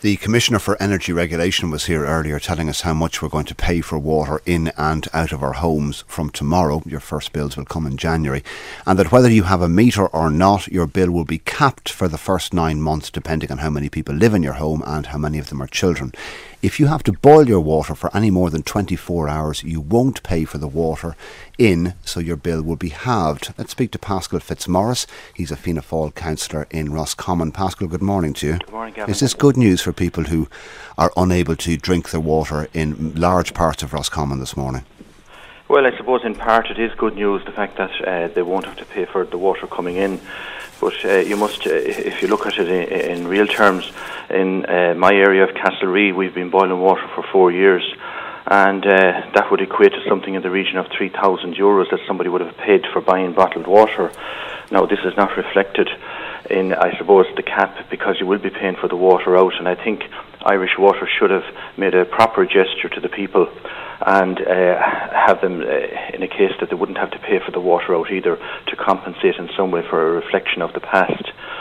The Commissioner for Energy Regulation was here earlier telling us how much we're going to pay for water in and out of our homes from tomorrow. Your first bills will come in January. And that whether you have a meter or not, your bill will be capped for the first 9 months, depending on how many people live in your home and how many of them are children. If you have to boil your water for any more than 24 hours, you won't pay for the water in, so your bill will be halved. Let's speak to Paschal Fitzmaurice. He's a Fianna Fáil councillor in Roscommon. Paschal, good morning to you. Good morning, Gavin. Is this good news for people who are unable to drink their water in large parts of Roscommon this morning? Well, I suppose in part it is good news, the fact that they won't have to pay for the water coming in. But you must, if you look at it in real terms, in my area of Castlereagh, we've been boiling water for 4 years, and that would equate to something in the region of €3,000 that somebody would have paid for buying bottled water. Now, this is not reflected in, I suppose, the cap, because you will be paying for the water out, and I think Irish Water should have made a proper gesture to the people and have them in a case that they wouldn't have to pay for the water out either, to compensate in some way for a reflection of the past.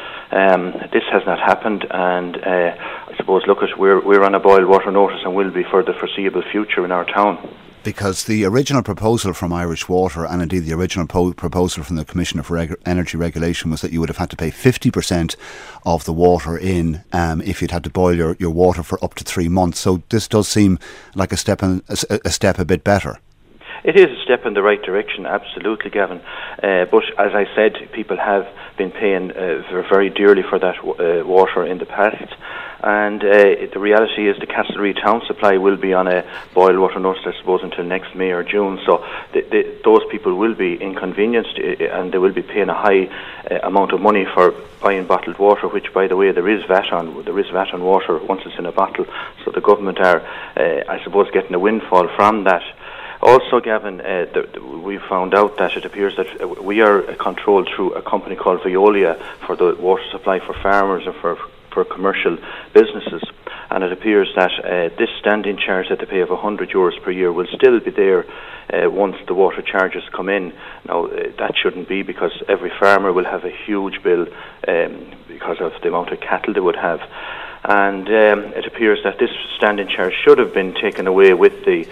This has not happened, and I suppose, we're on a boil water notice and will be for the foreseeable future in our town. Because the original proposal from Irish Water, and indeed the original proposal from the Commissioner for Energy Regulation, was that you would have had to pay 50% of the water in if you'd had to boil your water for up to 3 months. So this does seem like a step a bit better. It is a step in the right direction, absolutely, Gavin. But as I said, people have been paying very dearly for that water in the past. And the reality is the Castlereagh town supply will be on a boil water notice, I suppose, until next May or June. So those people will be inconvenienced, and they will be paying a high amount of money for buying bottled water, which, by the way, there is VAT on water once it's in a bottle. So the government are, I suppose, getting a windfall from that. Also, Gavin, we found out that it appears that we are controlled through a company called Veolia for the water supply for farmers and for commercial businesses, and it appears that this standing charge that they pay of €100 per year will still be there once the water charges come in. Now, that shouldn't be, because every farmer will have a huge bill because of the amount of cattle they would have. And it appears that this standing charge should have been taken away with the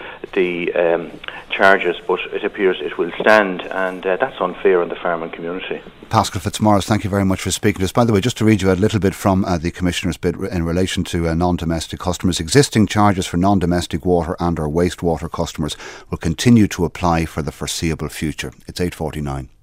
charges, but it appears it will stand, and that's unfair on the farming community. Paschal Fitzmaurice, thank you very much for speaking to us. By the way, just to read you a little bit from the Commissioner's bit in relation to non-domestic customers. Existing charges for non-domestic water and or wastewater customers will continue to apply for the foreseeable future. It's 8:49.